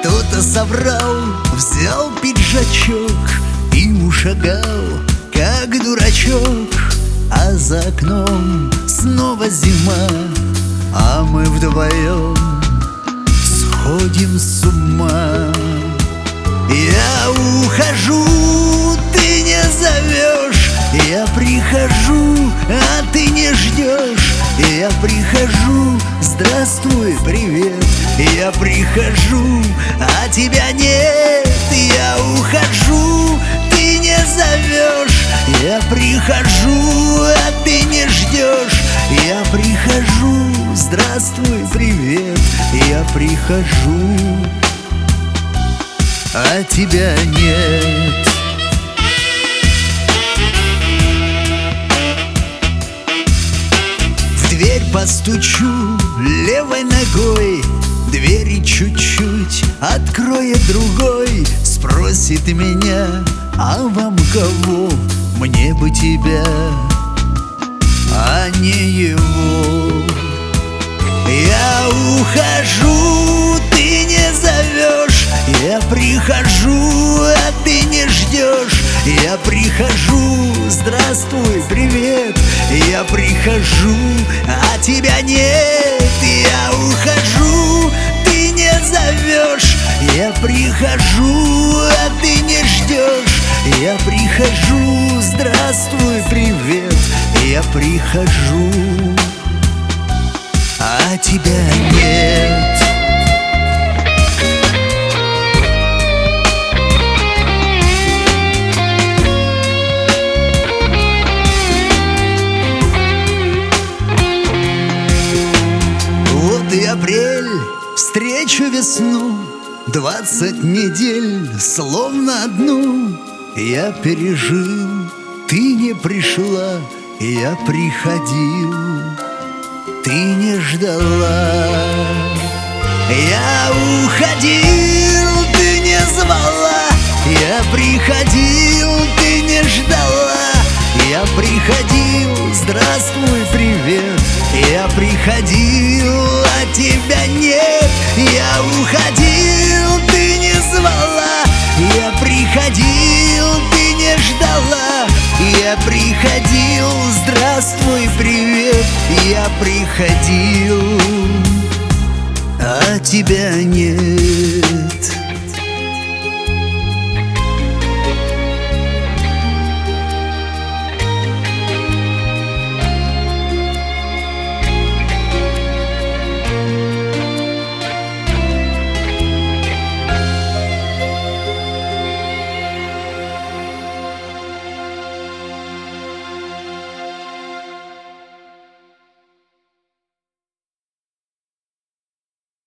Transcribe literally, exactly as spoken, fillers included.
Кто-то соврал, взял пиджачок и ушагал, как дурачок. А за окном снова зима, а мы вдвоем сходим с ума. Я ухожу, ты не зовешь, я прихожу, а ты не ждешь. Я прихожу, здравствуй, привет. Я прихожу, а тебя нет. Я ухожу, ты не зовешь. Я прихожу, а ты не ждешь. Я прихожу, здравствуй, привет. Я прихожу, а тебя нет. В дверь постучу левой ногой, двери чуть-чуть откроет другой. Спросит меня: а вам кого? Мне бы тебя, а не его. Я ухожу, ты не зовешь. Я прихожу, а ты не ждешь. Я прихожу, здравствуй, привет. Я прихожу, а тебя нет. Я ухожу, ты не зовешь. Я прихожу, а ты не ждешь. Я прихожу, здравствуй, привет. Я прихожу, а тебя нет. Вот и апрель, встречу весну, двадцать недель, словно одну я пережил. Ты не пришла, я приходил, ты не ждала. Я уходил, ты не звала. Я приходил, ты не ждала. Я приходил, здравствуй, привет. Я приходил, а тебя нет. Я уходил, ты не звала. Я приходил, ты не ждала. Я приходил, здравствуй, привет. Я приходил, а тебя нет.